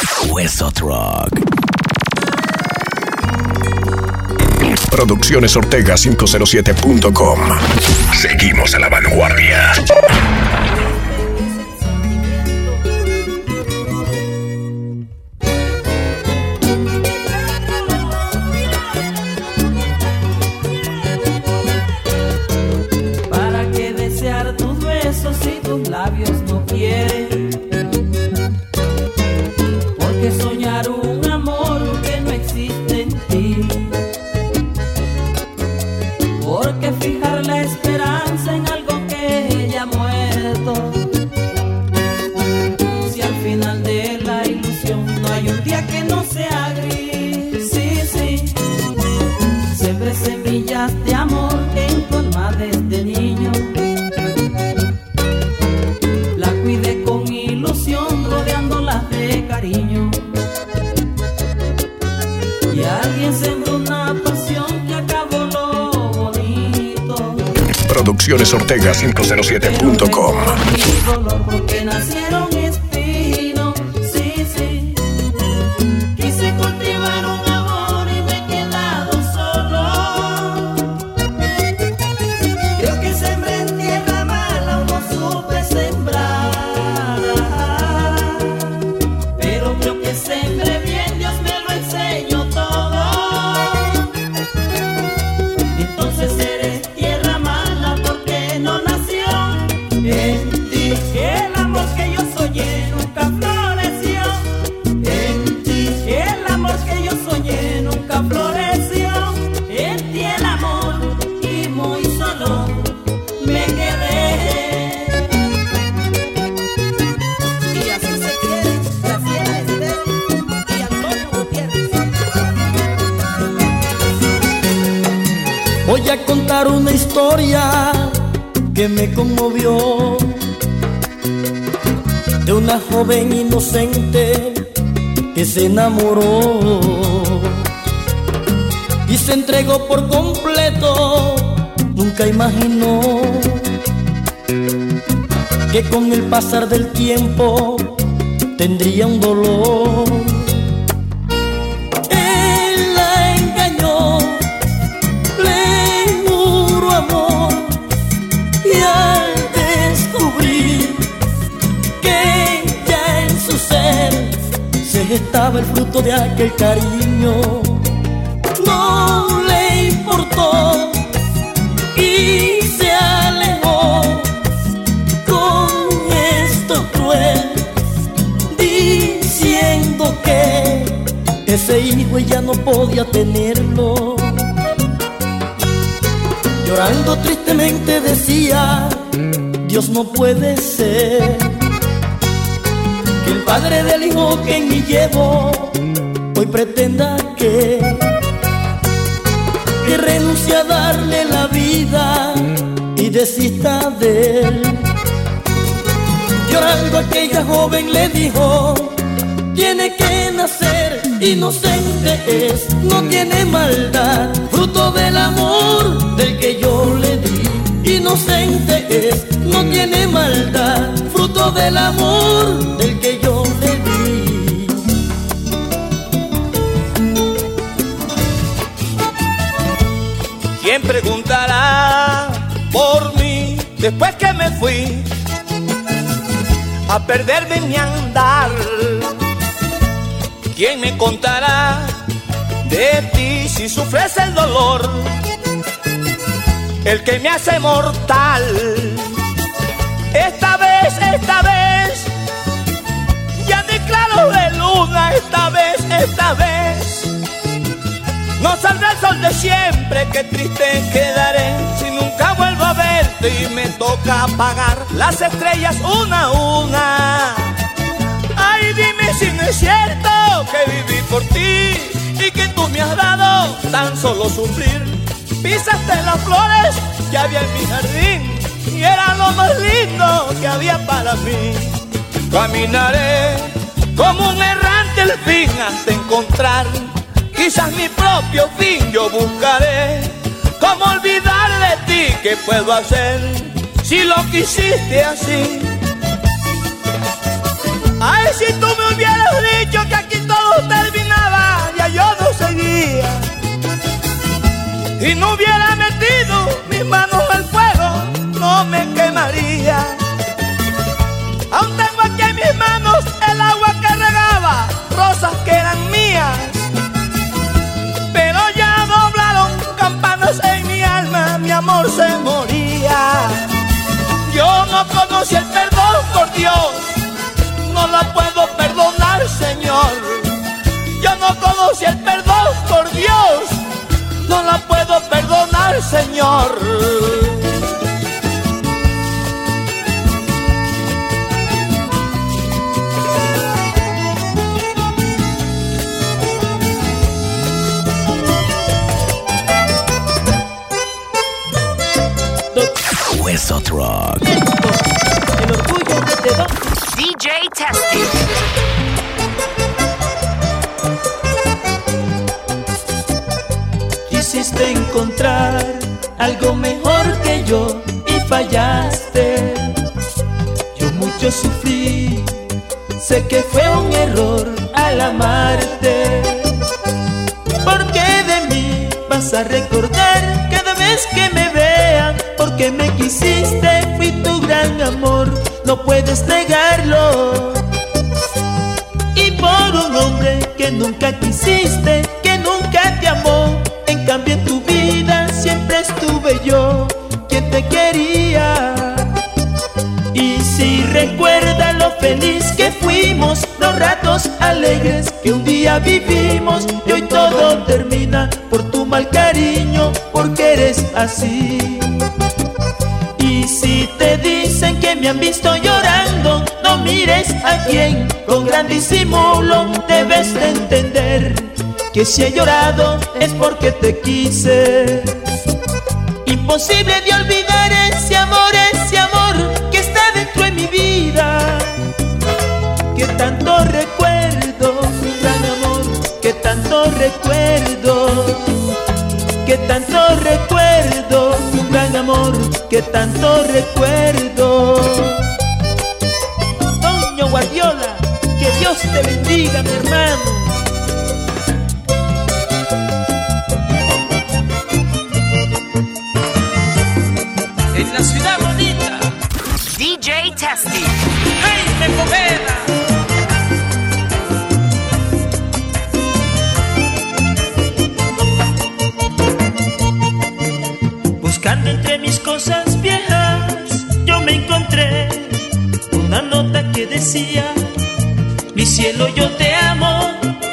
Hueso Truck. Producciones Ortega 507.com. Seguimos a la vanguardia. ¿Para qué desear tus besos si tus labios no quieren? Porque soñar un amor que no existe en ti. Porque fijar la esperanza en algo que ya ha muerto. Si al final de la ilusión no hay un día que no sea gris. Sí, sí. Siempre semillas de amor en tu alma desde niño. La cuidé con ilusión rodeándolas de cariño. Y alguien sembró una pasión que acabó lo bonito. Producciones Ortega 507.com. Mi dolor porque nacieron espinos. Sí, sí. Quise cultivar un amor y me he quedado solo. Creo que sembré en tierra mala o no supe sembrar. Pero creo que sembré bien, Dios me lo enseñó todo. Entonces eres tierra mala porque no nació en ti. El amor que yo soñé nunca floreció. En ti el amor que yo soñé nunca floreció. En ti el amor y muy solo me quedé. Y así se quiere Graciela Estel y Antonio Gutiérrez. Voy a contar una historia que me conmovió, de una joven inocente que se enamoró y se entregó por completo. Nunca imaginó que con el pasar del tiempo tendría un dolor. Él la engañó, le juró amor, y al descubrir que ya en su ser se gestaba el fruto de aquel cariño, no le importó y se alejó con esto cruel, diciendo que ese hijo ella no podía tenerlo. Llorando tristemente decía: Dios no puede ser que el padre del hijo que en mí llevo hoy pretenda que renuncie a darle la vida y desista de él. Llorando aquella joven le dijo: tiene que nacer, inocente es, no tiene maldad, fruto del amor del que yo le di. Inocente es, no tiene maldad, fruto del amor del que yo le di. ¿Quién preguntará por mí después que me fui a perderme en mi andar? ¿Quién me contará de ti si sufres el dolor, el que me hace mortal? Esta vez, ya declaro de luna, esta vez, no saldrá el sol de siempre, qué triste quedaré si nunca vuelvo a verte y me toca apagar las estrellas una a una. Ay, dime si no es cierto que viví por ti y que tú me has dado tan solo sufrir. Pisaste las flores que había en mi jardín y era lo más lindo que había para mí. Caminaré como un errante el fin hasta encontrar quizás mi propio fin. Yo buscaré cómo olvidar de ti. ¿Qué puedo hacer si lo quisiste así? Ay, si tú me hubieras dicho que y no hubiera metido mis manos al fuego, no me quemaría. Aún tengo aquí en mis manos el agua que regaba rosas que eran mías, pero ya doblaron campanas en mi alma, mi amor se moría. Yo no conocí el perdón, por Dios, no la puedo perdonar, Señor. Yo no conocí el perdón, por Dios, no la puedo perdonar, Señor. Hueso Truck. El orgullo de Don DJ Testy. Quisiste encontrar algo mejor que yo y fallaste. Yo mucho sufrí, sé que fue un error al amarte. Porque de mí vas a recordar cada vez que me vean, porque me quisiste, fui tu gran amor, no puedes negarlo. Y por un hombre que nunca quisiste, que nunca te amó, en cambio en tu vida siempre estuve yo, quien te quería. Y si recuerda lo feliz que fuimos, los ratos alegres que un día vivimos, y hoy todo termina por tu mal cariño, porque eres así. Y si te dicen que me han visto llorando, no mires a quien con gran disimulo, debes de entender que si he llorado es porque te quise. Imposible de olvidar ese amor que está dentro de mi vida, que tanto recuerdo, un gran amor, que tanto recuerdo, que tanto recuerdo, un gran amor, que tanto recuerdo. Toño Guardiola, que Dios te bendiga, mi hermano. En la ciudad bonita, DJ Testy. Jaime Poveda. Buscando entre mis cosas viejas, yo me encontré una nota que decía: mi cielo, yo te amo,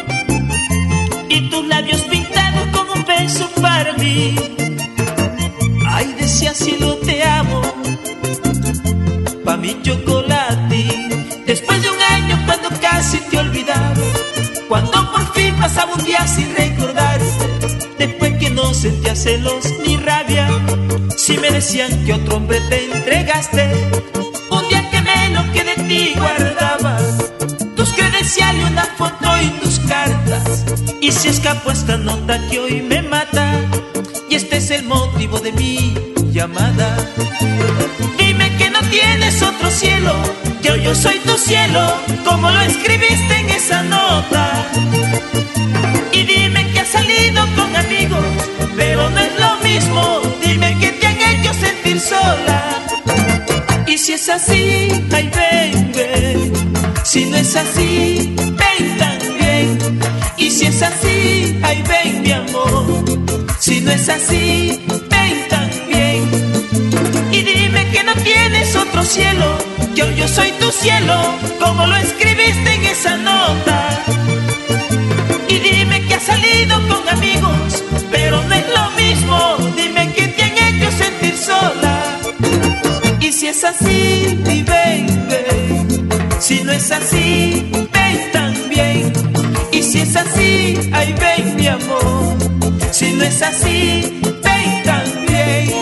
y tus labios pintados con un beso para mí. Ay, decía, cielo, te amo, pa' mi chocolatín. Después de un año, cuando casi te olvidaba, cuando por fin pasaba un día sin recordarte, después que no sentía celos ni rabia, si me decían que otro hombre te entregaste, un día quemé lo que de ti guardabas, tus credenciales, una foto y tus cartas. Y si escapó esta nota que hoy me mata, y este es el motivo de mi llamada. Dime que no tienes otro cielo, que yo soy tu cielo, como lo escribiste en esa nota. Y dime que has salido con amigos, pero no es lo mismo. Dime que te han hecho sentir sola. Y si es así, ay, ven, ven. Si no es así, ven también. Y si es así, ay, ven, mi amor. Si no es así, ven también. Y dime que no tienes otro cielo, que hoy yo soy tu cielo, como lo escribiste en esa nota. Y dime que has salido con amigos, pero no es lo mismo. Dime que te han hecho sentir sola. Y si es así, di ven, ven. Si no es así, ven también. Y si es así, ay, ven, mi amor. Si no es así, ven también.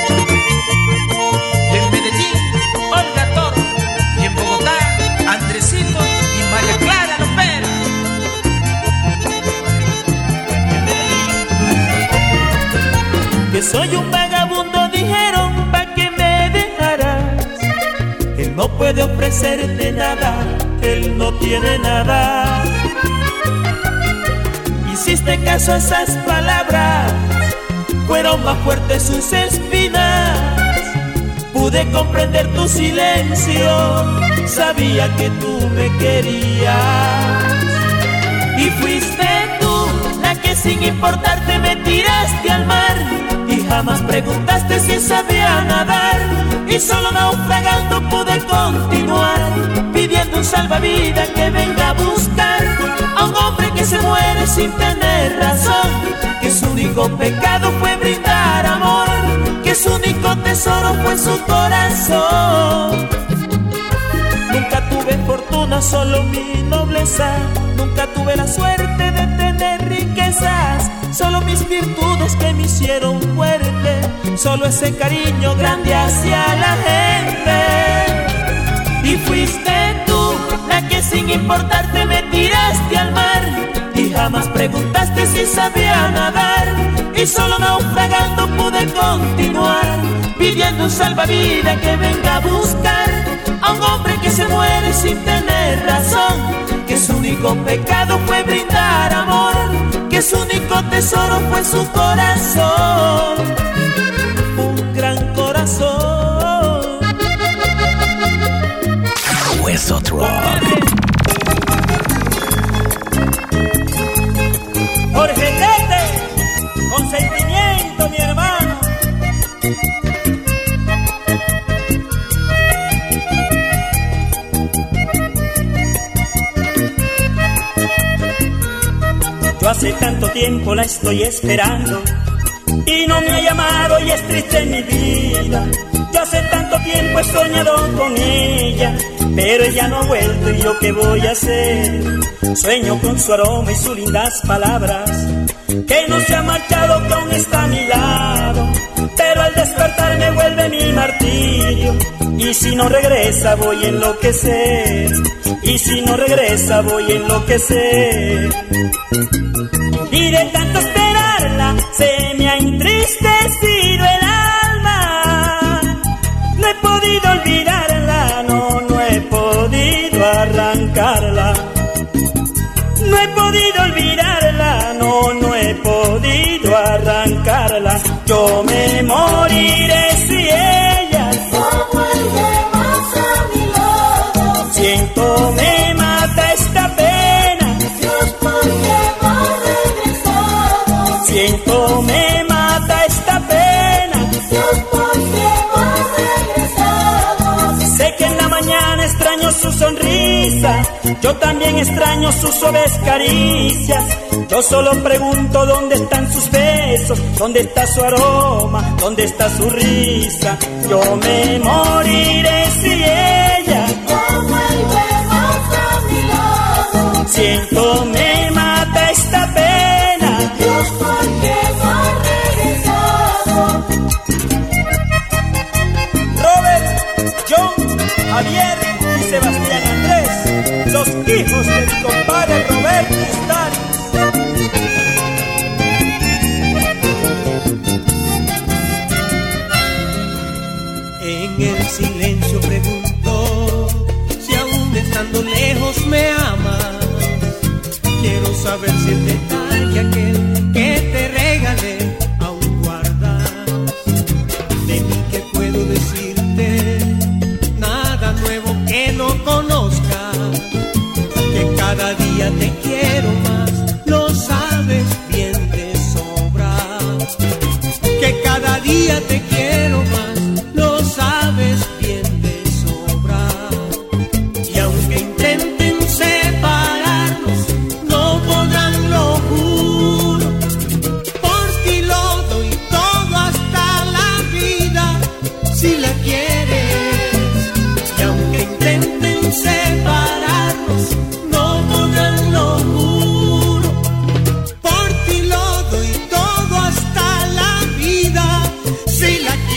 En Medellín, Olga Toro. Y en Bogotá, Andresito y María Clara Lopera. Que soy un vagabundo, dijeron, pa' que me dejarás. Él no puede ofrecerte nada, él no tiene nada. Hiciste caso a esas palabras, fueron más fuertes sus espinas. Pude comprender tu silencio, sabía que tú me querías. Y fuiste tú la que sin importarte me tiraste al mar. Y jamás preguntaste si sabía nadar. Y solo naufragando pude continuar, pidiendo un salvavidas que venga a buscar a un hombre que se muere sin tener razón, que su único pecado fue brindar amor, que su único tesoro fue su corazón. Nunca tuve fortuna, solo mi nobleza. Nunca tuve la suerte de tener riquezas, solo mis virtudes que me hicieron fuerte, solo ese cariño grande hacia la gente. Y fuiste tú la que sin importarte me tiraste al mar. Y jamás preguntaste si sabía nadar. Y solo naufragando pude continuar, pidiendo un salvavidas que venga a buscar a un hombre que se muere sin tener razón, que su único pecado fue brindar amor, que su único tesoro fue su corazón. Un gran corazón. Hueso Rock. Jorge Tete, con sentimiento, mi hermano. Yo hace tanto tiempo la estoy esperando y no me ha llamado y es triste en mi vida. Yo hace tanto tiempo he soñado con ella, pero ella no ha vuelto y yo qué voy a hacer. Sueño con su aroma y sus lindas palabras, que no se ha marchado, que aún está a mi lado, pero al despertar me vuelve mi martirio. Y si no regresa voy a enloquecer, y si no regresa voy a enloquecer. Y de tanto esperarla se me ha entristecido el alma. No he podido olvidarla, no he podido arrancarla. No he podido olvidarla, no he podido arrancarla. Yo me moriré si ella no vuelve más a mi lado. Siento me mata esta pena, Dios, ¿por qué no ha regresado? Siento me mata esta pena, Dios, ¿por qué no ha regresado? Sé que en la mañana extraño su sonrisa, yo también extraño sus suaves caricias. Yo solo pregunto dónde están sus besos, dónde está su aroma, dónde está su risa. Yo me moriré si ella no vuelve más a mi lado. Siento me mata esta pena, Dios, ¿por qué no ha regresado? Robert, John, Javier y Sebastián Andrés, los hijos de mi compadre Roberto Ustari. En el silencio pregunto si aún estando lejos me amas. Quiero saber si el detalle aquel que te regalé aún guardas. De mí que puedo decirte nada nuevo que no conozcas, que cada día te quiero más, lo sabes bien de sobra. Que cada día te quiero más, lo sabes bien de sobra. Y aunque intenten separarnos, no podrán, lo juro. Por ti lo doy todo hasta la vida, si la quieres. Y aunque intenten separarnos, no podrán, lo juro. Por ti lo doy todo hasta la vida, si la quieres.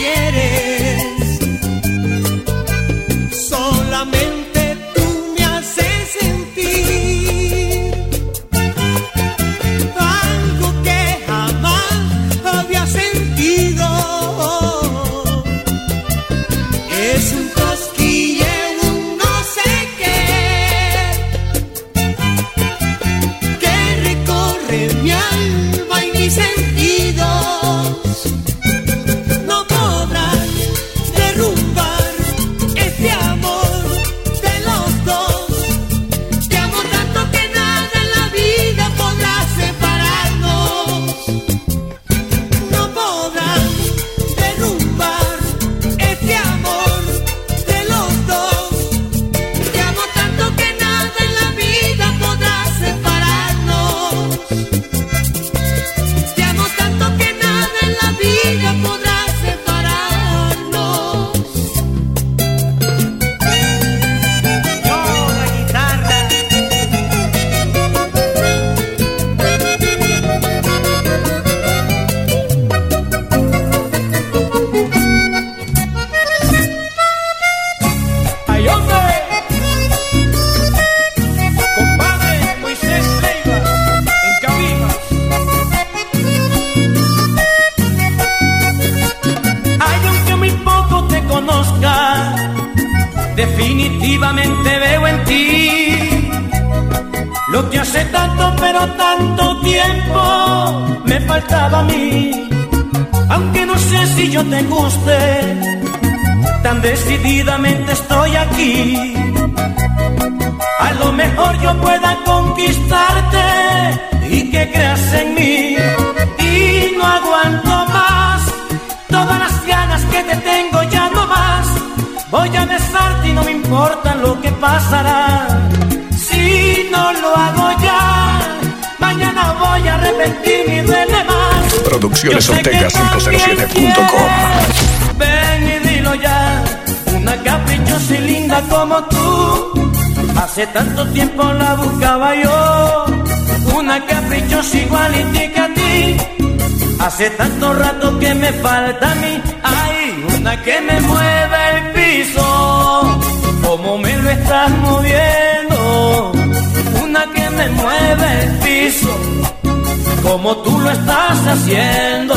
Lo que hace tanto pero tanto tiempo me faltaba a mí. Aunque no sé si yo te guste, tan decididamente estoy aquí. A lo mejor yo pueda conquistarte y que creas en mí. Y no aguanto más, todas las ganas que te tengo ya no más. Voy a besarte y no me importa lo que pasará. Si no lo hago ya, mañana voy a arrepentirme y duele más. Producciones Ortega 507.com. Ven y dilo ya, una caprichosa y linda como tú. Hace tanto tiempo la buscaba yo, una caprichosa igualitica a ti. Hace tanto rato que me falta a mí. Ay, una que me mueva el piso, como me lo estás moviendo. Una que me mueve el piso, como tú lo estás haciendo.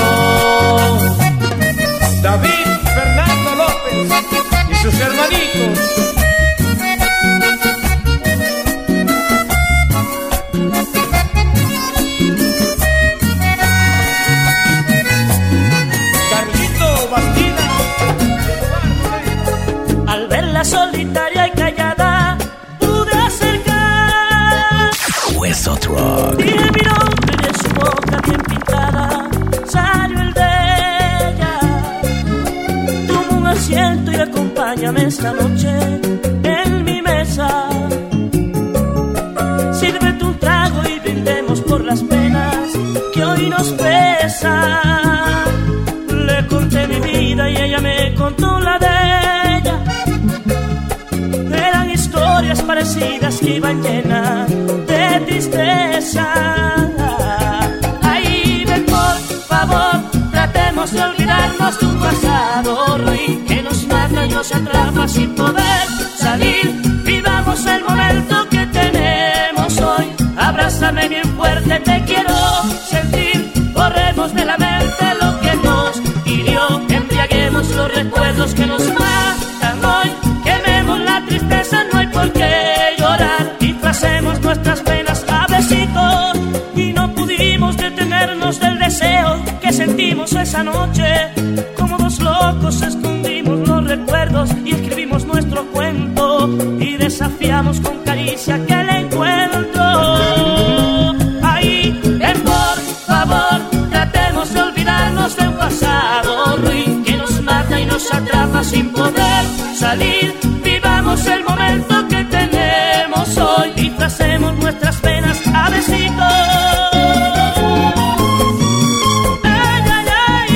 David Fernando López y sus hermanitos. Al verla solitaria y callada, pude acercar. Hueso Truck. Dije mi nombre y de su boca bien pintada salió el de ella. Toma un asiento y acompáñame esta noche en mi mesa. Sírvete un trago y brindemos por las penas que hoy nos pesan. Le conté mi vida y ella me contó la de ella. Eran historias parecidas que iban llenas de tristeza. Ay, ven por favor, tratemos de olvidarnos de un pasado ruin que nos mata y nos atrapa sin poder salir. Vivamos el momento que tenemos hoy. Abrázame bien fuerte, te quiero sentir. Borremos de la mente lo que nos hirió. Embriaguemos los recuerdos que nos matan hoy. Quememos la tristeza, no hay por qué llorar. Disfracemos nuestras penas a besitos. Y no pudimos detenernos del deseo que sentimos esa noche. Como dos locos escondimos los recuerdos y escribimos nuestro cuento. Y desafiamos con caricia aquel encuentro. Ahí, ven por favor, tratemos de olvidarnos de un pasado ruin que nos mata y nos atrapa sin poder salir. Vivamos el momento que tenemos hoy. Disfracemos nuestras penas a besitos. Ay, ay, ay.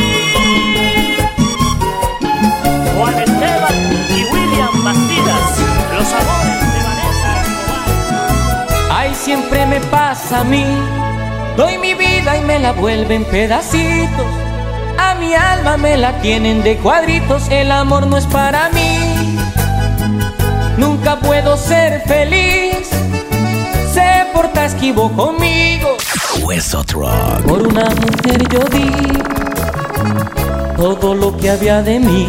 Juan Esteban y William Bastidas, los amores de Vanessa Escobar. Ay, siempre me pasa a mí. Doy mi vida y me la vuelven pedacitos. A mi alma me la tienen de cuadritos. El amor no es para mí. Nunca puedo ser feliz. Se porta esquivo conmigo. Hueso Truck. Por una mujer yo di todo lo que había de mí.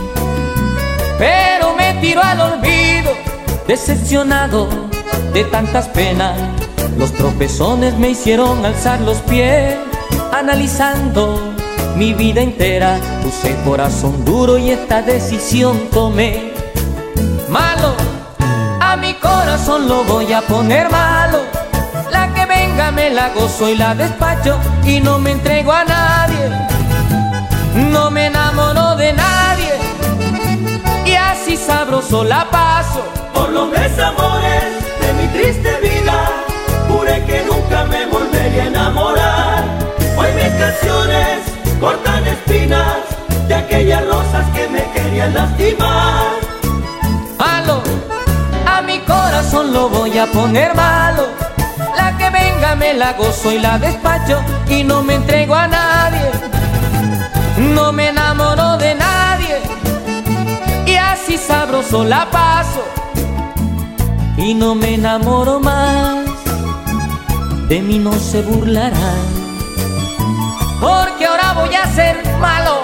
Pero me tiró al olvido, decepcionado de tantas penas. Los tropezones me hicieron alzar los pies. Analizando mi vida entera, puse corazón duro y esta decisión tomé. Malo, a mi corazón lo voy a poner malo. La que venga me la gozo y la despacho. Y no me entrego a nadie, no me enamoro de nadie. Y así sabroso la paso. Por los desamores de mi triste vida, juré que nunca me volvería a enamorar. Hoy mis canciones cortan espinas de aquellas rosas que me querían lastimar. Malo, a mi corazón lo voy a poner malo. La que venga me la gozo y la despacho. Y no me entrego a nadie, no me enamoro de nadie. Y así sabroso la paso. Y no me enamoro más. De mí no se burlarán, porque ahora voy a ser malo.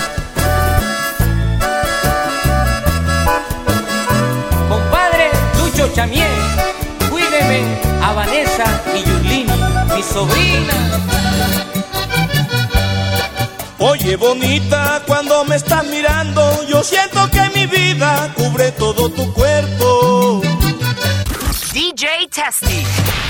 Compadre Lucho Lucio Chamié, cuídeme a Vanessa y Yulini, mi sobrina. Oye bonita, cuando me estás mirando, yo siento que mi vida cubre todo tu cuerpo. DJ Testy.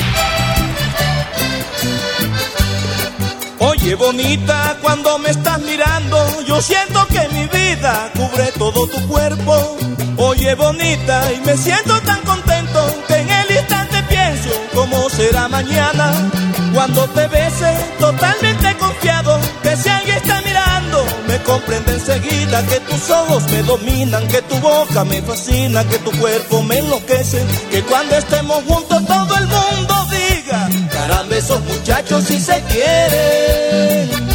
Oye bonita, cuando me estás mirando, yo siento que mi vida cubre todo tu cuerpo. Oye bonita, y me siento tan contento que en el instante pienso cómo será mañana. Cuando te bese, totalmente confiado, que si alguien está mirando, me comprende enseguida que tus ojos me dominan, que tu boca me fascina, que tu cuerpo me enloquece, que cuando estemos juntos todo el mundo diga, caramba, esos muchachos sí se quieren.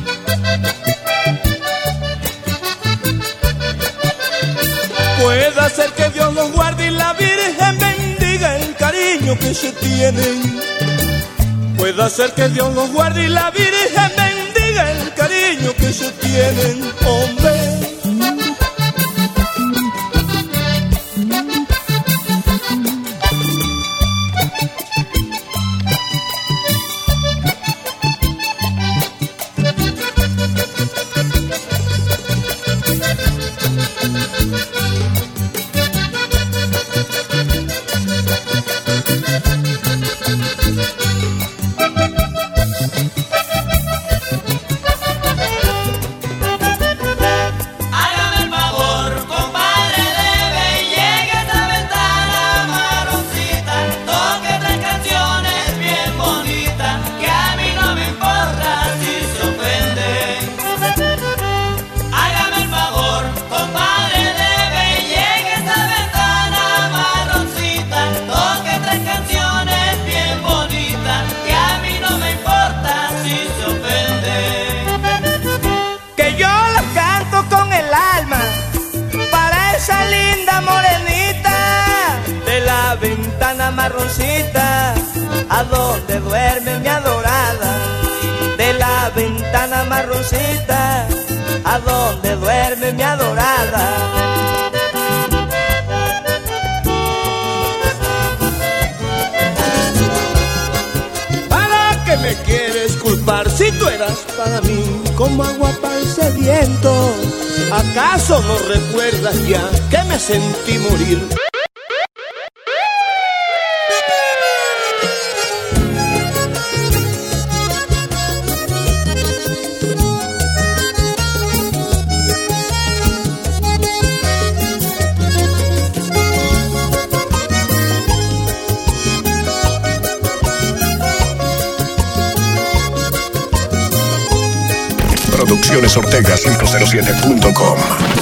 Puede ser que Dios los guarde y la Virgen bendiga el cariño que se tienen. Puede ser que Dios los guarde y la Virgen bendiga el cariño que se tienen, hombre. Marroncita, a donde duerme mi adorada, de la ventana marroncita, a donde duerme mi adorada. ¿Para qué me quieres culpar si tú eras para mí como agua para el sediento? ¿Acaso no recuerdas ya que me sentí morir? Produccionesortega507.com.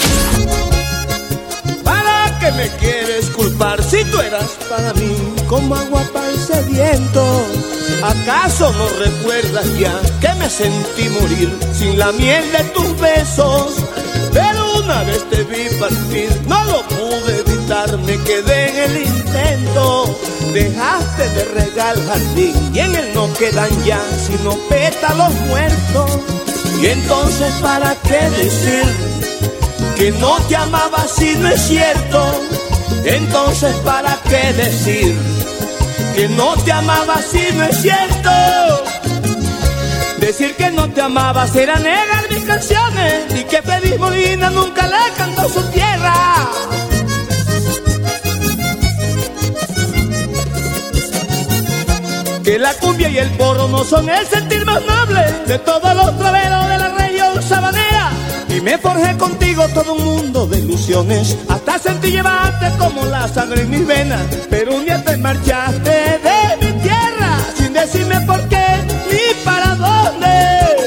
¿Para qué me quieres culpar si tú eras para mí como agua para el sediento? ¿Acaso no recuerdas ya que me sentí morir sin la miel de tus besos? Pero una vez te vi partir, no lo pude evitar, me quedé en el intento. Dejaste de regar el jardín y en él no quedan ya sino pétalos muertos. Y entonces ¿para qué decir que no te amaba si no es cierto? Entonces ¿para qué decir que no te amaba si no es cierto? Decir que no te amaba será negar mis canciones y que Feliz Molina nunca le cantó su tierra. Que la cumbia y el porro no son el sentir más noble de todos los traveros de la región sabanera. Y me forjé contigo todo un mundo de ilusiones, hasta sentí llevarte como la sangre en mis venas. Pero un día te marchaste de mi tierra sin decirme por qué ni para dónde.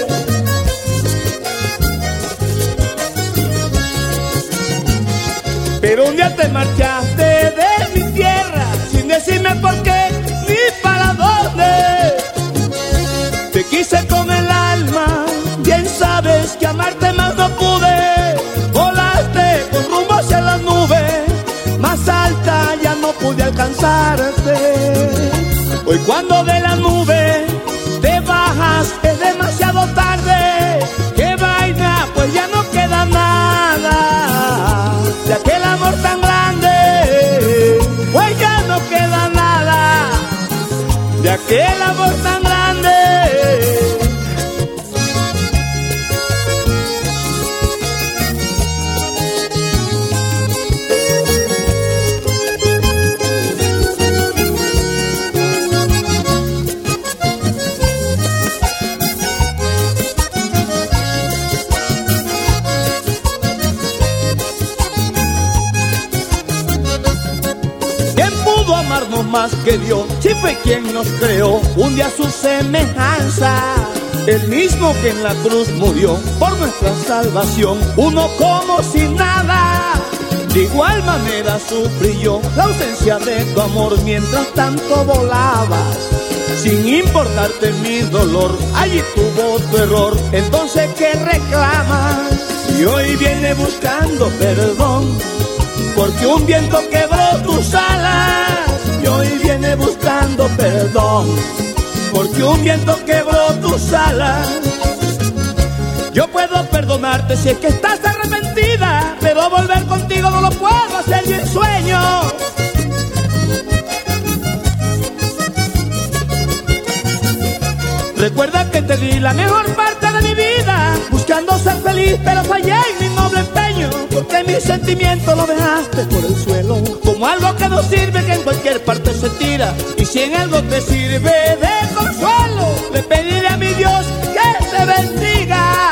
Pero un día te marchaste de mi tierra sin decirme por qué ni para dónde. Te quise con el alma, bien sabes que amarte más no pude. Volaste con rumbo hacia las nubes, más alta ya no pude alcanzarte. Hoy cuando de la nube te bajas es demasiado tarde. ¡Qué vaina! Pues ya no queda nada de aquel amor tan grande. Pues ya amamos más que Dios. Si fue quien nos creó un día a su semejanza, el mismo que en la cruz murió por nuestra salvación. Uno como sin nada, de igual manera sufrí yo la ausencia de tu amor mientras tanto volabas. Sin importarte mi dolor, allí tuvo tu error. Entonces, ¿qué reclamas? Y hoy viene buscando perdón, porque un viento quebró tus alas. Y hoy viene buscando perdón, porque un viento quebró tus alas. Yo puedo perdonarte si es que estás arrepentida, pero volver contigo no lo puedo hacer ni en sueño. Recuerda que te di la mejor parte de mi vida, buscando ser feliz, pero fallé en mi noble empeño, porque mis sentimientos lo dejaste por el suelo, como algo que no sirve, que en cualquier parte se tira. Y si en algo te sirve de consuelo, le pediré a mi Dios que te bendiga.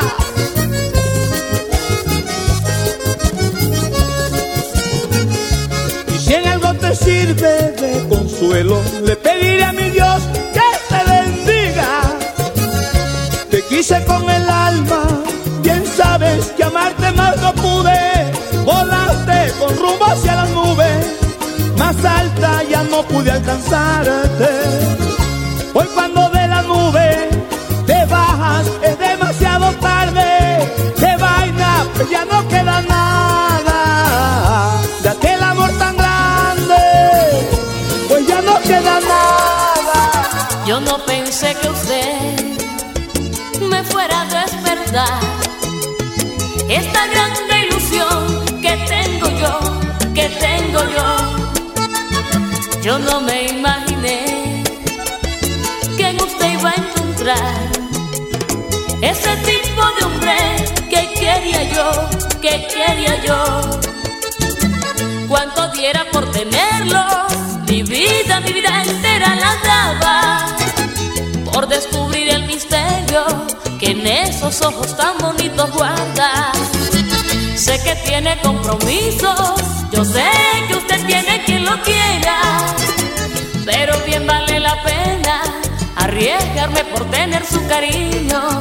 Y si en algo te sirve de consuelo, le pediré a mi Dios que te bendiga. Te quise con el alma, bien sabes que amarte más no pude. Volaste con rumbo hacia las nubes, más alta ya no pude alcanzarte. Hoy cuando de la nube te bajas es demasiado tarde. Qué vaina, pues ya no queda nada de aquel amor tan grande, pues ya no queda nada. Yo no pensé que usted me fuera a despertar esta grande ilusión que tengo yo, que tengo yo. Yo no me imaginé que en usted iba a encontrar ese tipo de hombre que quería yo. Cuánto diera por tenerlo, mi vida entera la daba por descubrir el misterio que en esos ojos tan bonitos guarda. Sé que tiene compromisos, yo sé que usted tiene quien lo quiera, pero bien vale la pena arriesgarme por tener su cariño.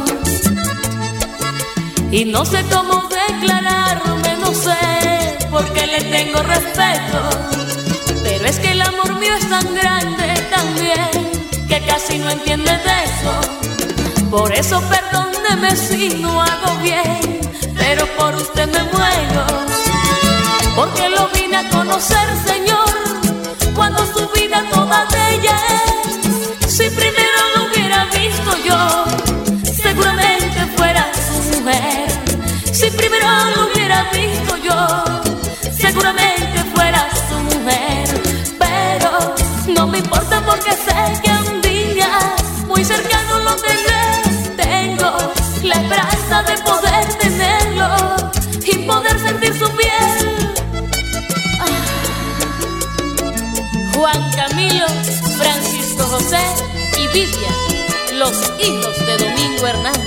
Y no sé cómo declararme, no sé, porque le tengo respeto, pero es que el amor mío es tan grande también, que casi no entiende de eso. Por eso perdóneme si no hago bien, pero por usted me muero, porque lo vine a conocer, Señor, cuando su vida toda de ella es. Si primero lo hubiera visto yo, seguramente fuera su mujer. Si primero lo hubiera visto yo, seguramente fuera su mujer. Pero no me importa porque sé que un día muy cercano lo tendré. Tengo la esperanza de poder tenerlo y poder sentir su piel. Juan Camilo, Francisco José y Vivian, los hijos de Domingo Hernández.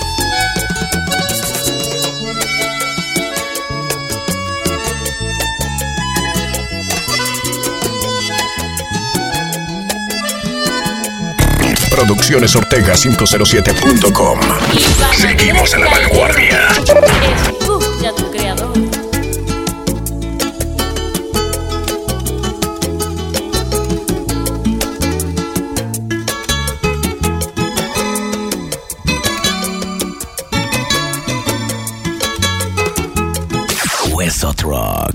Producciones Ortega 507.com. Seguimos a la vanguardia. Escucha a tu creador. Wesotron.